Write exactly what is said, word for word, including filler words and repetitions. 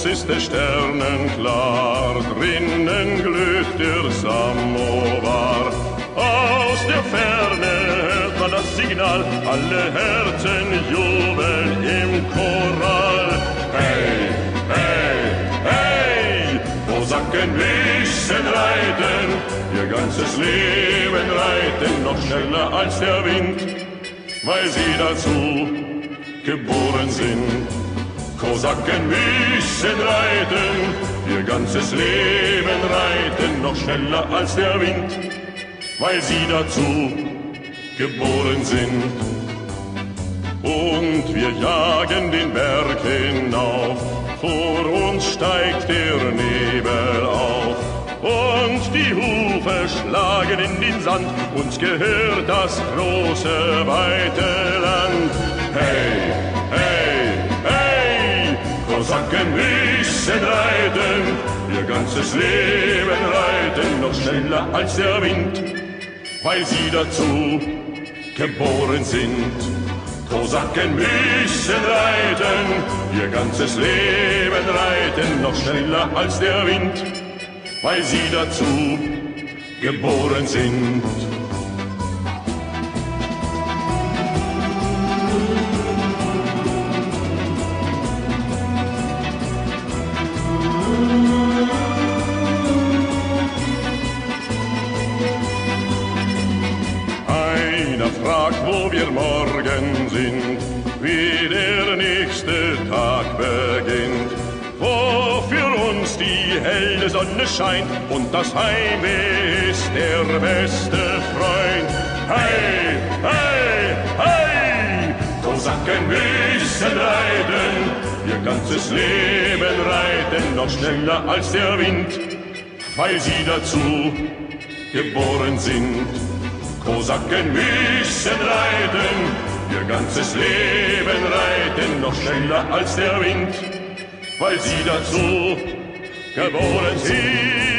uns ist es sternenklar, drinnen glüht der Samovar. Aus der Ferne hört man das Signal, alle Herzen jubeln im Choral. Hey, hey, hey, Kosaken wissen reiten, ihr ganzes Leben reiten, noch schneller als der Wind, weil sie dazu geboren sind. Kosaken müssen reiten, ihr ganzes Leben reiten, noch schneller als der Wind, weil sie dazu geboren sind. Und wir jagen den Berg hinauf, vor uns steigt der Nebel auf. Und die Hufe schlagen in den Sand, uns gehört das große, weite Land. Hey, hey, hey, Kosaken müssen reiten, ihr ganzes Leben reiten, noch schneller als der Wind, weil sie dazu geboren sind. Kosaken müssen reiten, ihr ganzes Leben reiten, noch schneller als der Wind, weil sie dazu geboren sind. Einer fragt, wo wir morgen sind, wie der nächste Tag beginnt, wo für uns die helle Sonne scheint und das Heimweh ist der beste Freund. Hey, hey, hey, Kosaken müssen reiten, ihr ganzes Leben reiten, noch schneller als der Wind, weil sie dazu geboren sind. Kosaken müssen reiten, ihr ganzes Leben reiten, noch schneller als der Wind, weil sie dazu geboren sind.